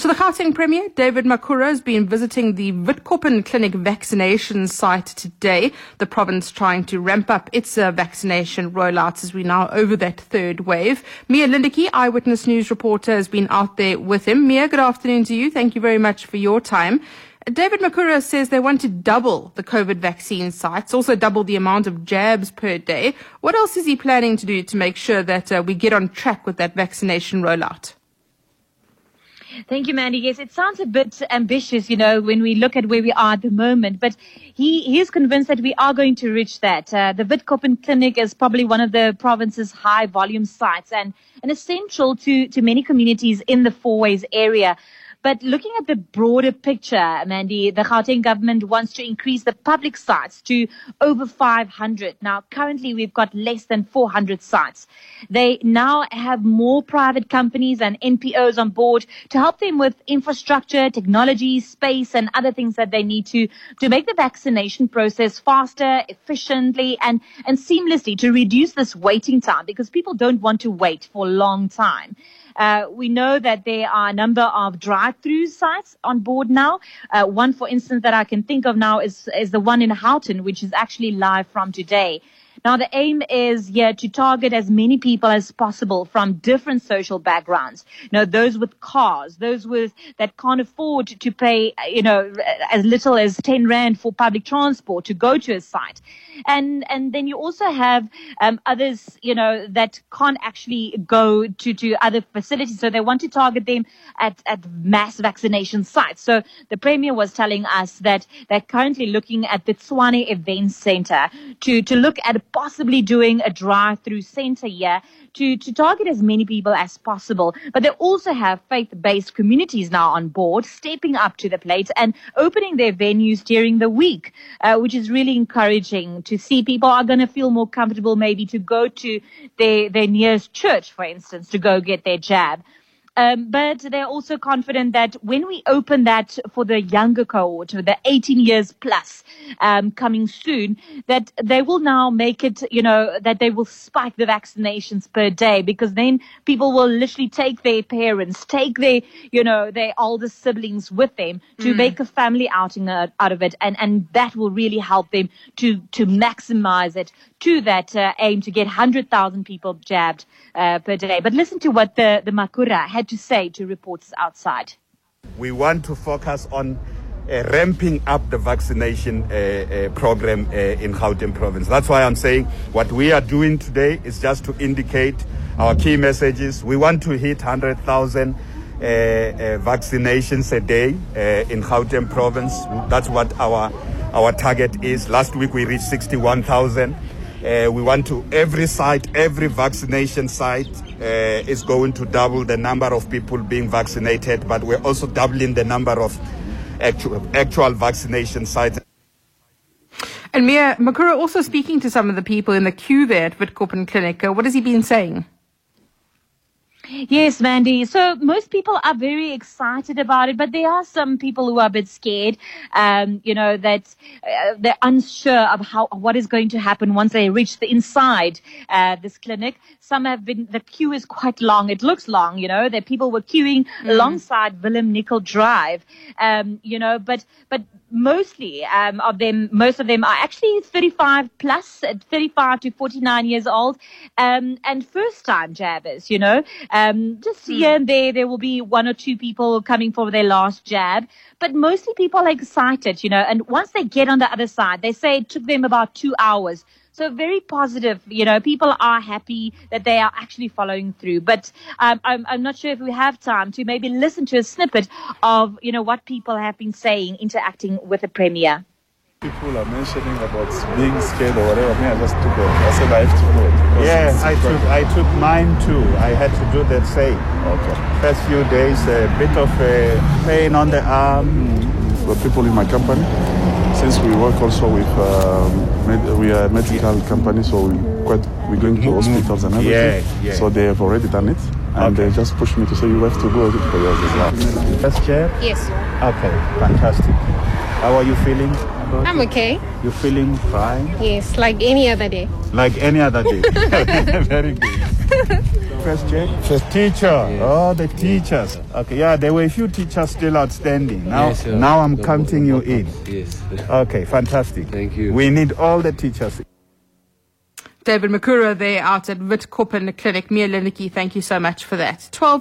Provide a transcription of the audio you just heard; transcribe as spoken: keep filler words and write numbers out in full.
So the Gauteng Premier, David Makhura, has been visiting the Witkoppen Clinic vaccination site today. The province trying to ramp up its uh, vaccination rollouts as we now over that third wave. Mia Lindeke, Eyewitness News reporter, has been out there with him. Mia, good afternoon to you. Thank you very much for your time. David Makhura says they want to double the COVID vaccine sites, also double the amount of jabs per day. What else is he planning to do to make sure that uh, we get on track with that vaccination rollout? Thank you, Mandy. Yes, it sounds a bit ambitious, you know, when we look at where we are at the moment, but he, he is convinced that we are going to reach that. Uh, the Witkoppen Clinic is probably one of the province's high volume sites and, and essential to, to many communities in the Fourways area. But looking at the broader picture, Mandy, the Gauteng government wants to increase the public sites to over five hundred. Now, currently we've got less than four hundred sites. They now have more private companies and N P Os on board to help them with infrastructure, technology, space, and other things that they need to, to make the vaccination process faster, efficiently, and, and seamlessly to reduce this waiting time because people don't want to wait for a long time. Uh, we know that there are a number of drive-through sites on board now. Uh, one, for instance, that I can think of now is, is the one in Houghton, which is actually live from today. Now, the aim is here to target as many people as possible from different social backgrounds. You know, those with cars, those with that can't afford to pay, you know, as little as ten rand for public transport to go to a site. And and then you also have um, others, you know, that can't actually go to, to other facilities. So they want to target them at, at mass vaccination sites. So the Premier was telling us that they're currently looking at the Tshwane Event Centre to, to look at possibly doing a drive-through centre here to, to target as many people as possible. But they also have faith-based communities now on board, stepping up to the plate and opening their venues during the week, uh, which is really encouraging to see. People are going to feel more comfortable maybe to go to their, their nearest church, for instance, to go get their jab. Um, but they're also confident that when we open that for the younger cohort, the eighteen years plus, um, coming soon, that they will now make it, you know, that they will spike the vaccinations per day because then people will literally take their parents, take their, you know, their older siblings with them to mm. make a family outing out, out of it. And, and that will really help them to, to maximize it to that uh, aim to get one hundred thousand people jabbed uh, per day. But listen to what the, the Makhura had to say to reporters outside. We want to focus on uh, ramping up the vaccination uh, uh, program uh, in Gauteng province. That's why I'm saying what we are doing today is just to indicate our key messages. We want to hit one hundred thousand uh, uh, vaccinations a day uh, in Gauteng province. That's what our our target is. Last week we reached sixty-one thousand. Uh, we want to, every site, every vaccination site uh, is going to double the number of people being vaccinated, but we're also doubling the number of actual, actual vaccination sites. And Mia, Makhura also speaking to some of the people in the queue there at Witkoppen Clinic. Uh, what has he been saying? Yes, Mandy. So most people are very excited about it, but there are some people who are a bit scared, um, you know, that uh, they're unsure of how what is going to happen once they reach the inside uh, this clinic. Some have been, the queue is quite long. It looks long, you know, that people were queuing mm. alongside Willem Nicol Drive, um, you know, but, but mostly um, of them, most of them are actually thirty-five plus, thirty-five to forty-nine years old, um, and first-time jabbers, you know. Um, just mm. here and there, there will be one or two people coming for their last jab, but mostly people are excited, you know, and once they get on the other side, they say it took them about two hours. So very positive, you know, people are happy that they are actually following through. But um, I'm, I'm not sure if we have time to maybe listen to a snippet of, you know, what people have been saying, interacting with the Premier. People are mentioning about being scared or whatever. Me, I just took it. I said I have to do it. Yeah, I took, I took mine too. I had to do that same. Okay. First few days, a bit of uh, pain on the arm. Mm. The people in my company, since we work also with, um, med- we are a medical company, so we quite we're going to hospitals and everything. Yeah, yeah. So they have already done it, and okay. they just pushed me to say you have to go for yours as well. First chair? Yes. Okay, fantastic. How are you feeling? I'm okay. You feeling fine? Yes, like any other day. Like any other day. Very good. First J? First teacher. Yes. Oh, the teachers. Okay, yeah, there were a few teachers still outstanding. Now, yes, now I'm no, counting no, no, you in. Yes. Okay, fantastic. Thank you. We need all the teachers. David Makura there out at Witkoppen Clinic. Mia Linicki, thank you so much for that. twelve